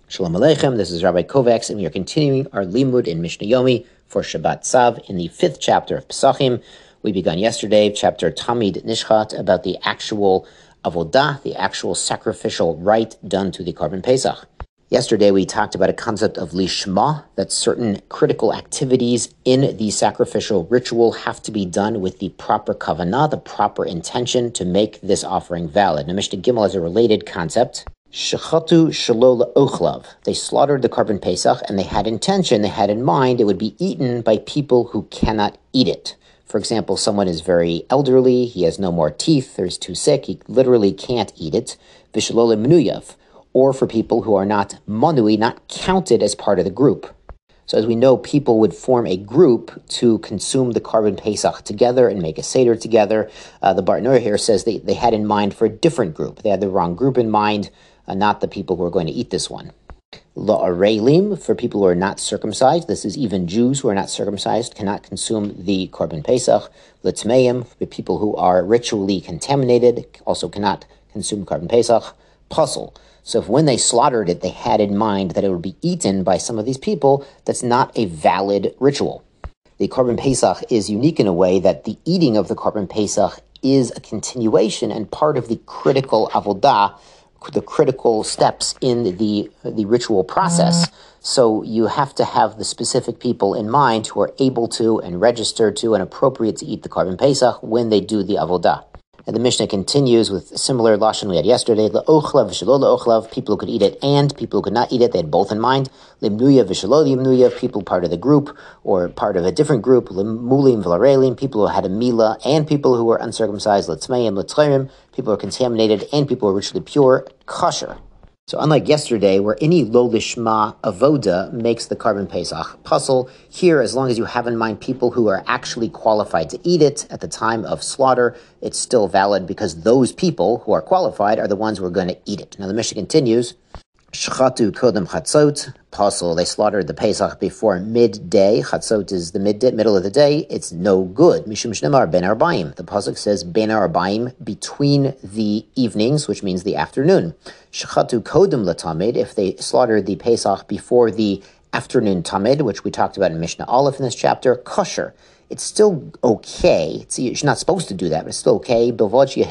Shalom Aleichem, this is Rabbi Kovacs, and we are continuing our Limud in Mishnah Yomi for Shabbat Tzav in the 5th chapter of Pesachim. We began yesterday, chapter Tamid Nishchat, about the actual avodah, the actual sacrificial rite done to the Korban Pesach. Yesterday we talked about a concept of lishma, that certain critical activities in the sacrificial ritual have to be done with the proper kavanah, the proper intention to make this offering valid. Now Mishnah Gimel has a related concept. Shechatu shelo le'ochlav. They slaughtered the Korban Pesach and they had intention, they had in mind it would be eaten by people who cannot eat it. For example, someone is very elderly, he has no more teeth, or he's too sick, he literally can't eat it. V'shelo le'menuyav. Or for people who are not manui, not counted as part of the group. So as we know, people would form a group to consume the Korban Pesach together and make a Seder together. The Bartanura here says they had in mind for a different group. They had the wrong group in mind, not the people who are going to eat this one. La'arelim, for people who are not circumcised, this is even Jews who are not circumcised, cannot consume the Korban Pesach. L'tmeim, for people who are ritually contaminated, also cannot consume Korban Pesach. Puzzle. So if when they slaughtered it, they had in mind that it would be eaten by some of these people, that's not a valid ritual. The Korban Pesach is unique in a way that the eating of the Korban Pesach is a continuation and part of the critical avodah, the critical steps in the ritual process. So you have to have the specific people in mind who are able to and registered to and appropriate to eat the Korban Pesach when they do the avodah. And the Mishnah continues with a similar lashon we had yesterday. Le'ochlav v'shelo le'ochlav, people who could eat it and people who could not eat it, they had both in mind. Limnuya v'shelo limnuya, people part of the group or part of a different group. Limulim v'larelim, people who had a milah and people who were uncircumcised. Letzmeim, letzchayim, people who are contaminated and people who are ritually pure, kosher. So unlike yesterday, where any lo lishma avoda makes the Korban Pesach puzzle, here, as long as you have in mind people who are actually qualified to eat it at the time of slaughter, it's still valid because those people who are qualified are the ones who are going to eat it. Now the Mishnah continues, Shchatu kodem chatzot, puzzle, they slaughtered the Pesach before midday. Chatzot is the middle of the day. It's no good. Mishum shnemar ben arbaim. The pasuk says ben arbaim, between the evenings, which means the afternoon. Shchatu kodem latamid, if they slaughtered the Pesach before the afternoon tamid, which we talked about in Mishnah Aleph in this chapter, kosher. It's still okay. You're not supposed to do that, but it's still okay. As long as you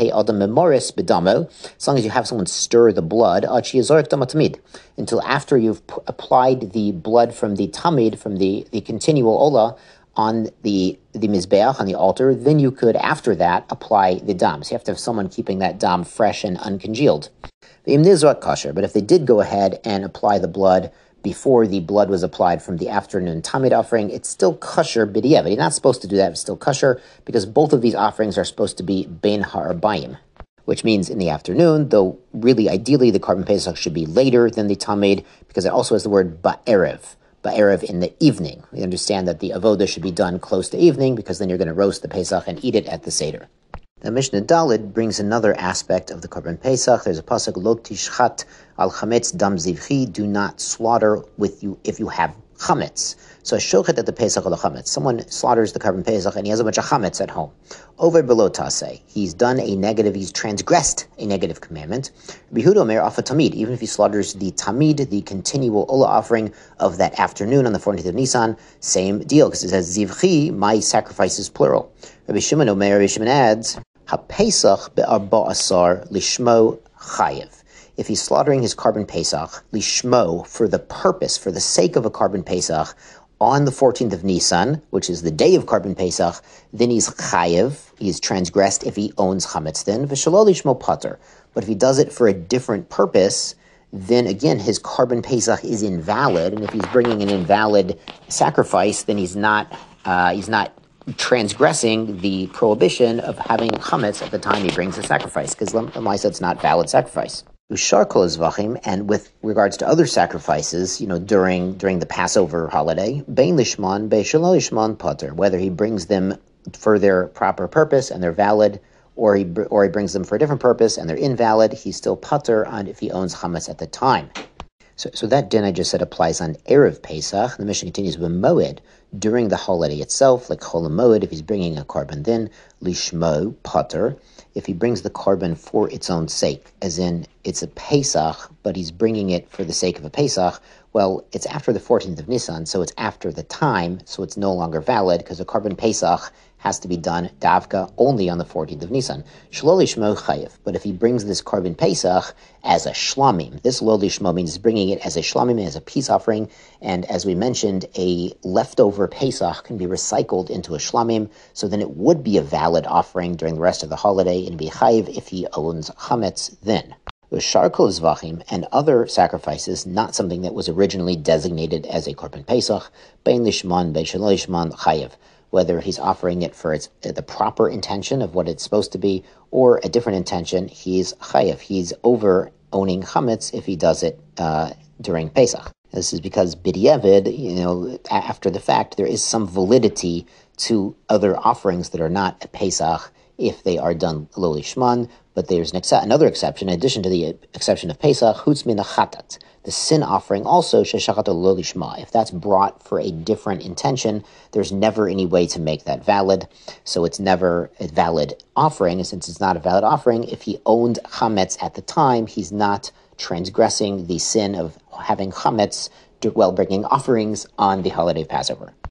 have someone stir the blood, until after you've applied the blood from the tamid, from the continual olah, on the mizbeach, on the altar, then you could, after that, apply the dam. So you have to have someone keeping that dam fresh and uncongealed. But if they did go ahead and apply the blood before the blood was applied from the afternoon tamid offering, it's still kosher b'diavad. You're not supposed to do that, it's still kosher, because both of these offerings are supposed to be bein ha'arbayim, which means in the afternoon, though really ideally the Korban Pesach should be later than the tamid, because it also has the word ba'erev in the evening. We understand that the avodah should be done close to evening, because then you're going to roast the Pesach and eat it at the Seder. The Mishnah Daled brings another aspect of the Korban Pesach. There's a pasuk, lo tishchat al chametz dam zivchi, do not slaughter with you if you have chametz. So shochet at the Pesach al chametz. Someone slaughters the Korban Pesach and he has a bunch of chametz at home. Over below taseh, he's done a negative, he's transgressed a negative commandment. Bihud omer afa tamid, even if he slaughters the tamid, the continual olah offering of that afternoon on the 14th of Nisan, same deal, because it says zivchi, my sacrifices plural. Rabbi Shimon omer, Rabbi Shimon adds, ha-pesach be'arba asar lishmo chayev. If he's slaughtering his Korban Pesach, lishmo, for the purpose, for the sake of a Korban Pesach, on the 14th of Nisan, which is the day of Korban Pesach, then he's chayev, he's transgressed if he owns chametz then, v'shelo lishmo pater. But if he does it for a different purpose, then again, his Korban Pesach is invalid, and if he's bringing an invalid sacrifice, then he's not transgressing the prohibition of having chametz at the time he brings the sacrifice, because l'maisa it's not valid sacrifice. Ushar kol zvachim, and with regards to other sacrifices, during the Passover holiday, bein lishman, bein shelo lishman pater, whether he brings them for their proper purpose and they're valid, or he brings them for a different purpose and they're invalid, he's still pater on if he owns chametz at the time. So that din I just said applies on Erev Pesach. The Mishnah continues with Moed during the holiday itself, like Chol Moed, if he's bringing a korban din, Lishmo, Potter, if he brings the korban for its own sake, as in it's a Pesach, but he's bringing it for the sake of a Pesach, well, it's after the 14th of Nisan, so it's after the time, so it's no longer valid, because a korban Pesach has to be done davka only on the 14th of Nisan. Shlo lishmo chayev. But if he brings this korban Pesach as a shlamim, this lo lishmo means bringing it as a shlamim, as a peace offering, and as we mentioned, a leftover Pesach can be recycled into a shlamim, so then it would be a valid offering during the rest of the holiday, and be chayev if he owns chametz then. Sharkol zvachim and other sacrifices, not something that was originally designated as a korban Pesach, bein lishman, bein shelo lishman, chayev. Whether he's offering it for the proper intention of what it's supposed to be, or a different intention, he's chayev. He's over owning chametz if he does it during Pesach. This is because b'diavad, after the fact, there is some validity to other offerings that are not a Pesach if they are done lo lishman. But there's another exception, in addition to the exception of Pesach, chutz min chatat. The sin offering also, sheshachat lo lishma. If that's brought for a different intention, there's never any way to make that valid. So it's never a valid offering. And since it's not a valid offering, if he owned chametz at the time, he's not transgressing the sin of having chametz while bringing offerings on the holiday of Passover.